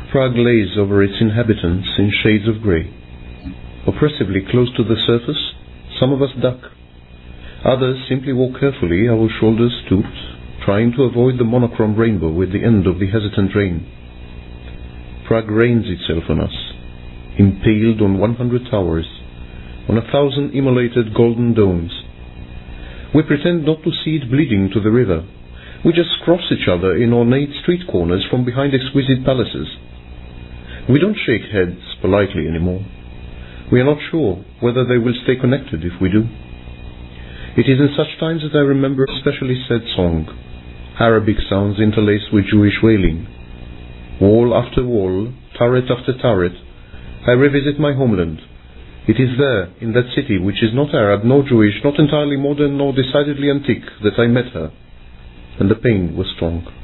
Prague lays over its inhabitants in shades of grey. Oppressively close to the surface, some of us duck. Others simply walk carefully, our shoulders stooped, trying to avoid the monochrome rainbow with the end of the hesitant rain. Prague rains itself on us, impaled on 100 towers, on 1,000 immolated golden domes. We pretend not to see it bleeding to the river. We just cross each other in ornate street corners from behind exquisite palaces. We don't shake heads politely anymore. We are not sure whether they will stay connected if we do. It is in such times that I remember a specially sad song, Arabic sounds interlaced with Jewish wailing. Wall after wall, turret after turret, I revisit my homeland. It is there, in that city which is not Arab, nor Jewish, not entirely modern, nor decidedly antique, that I met her, and the pain was strong.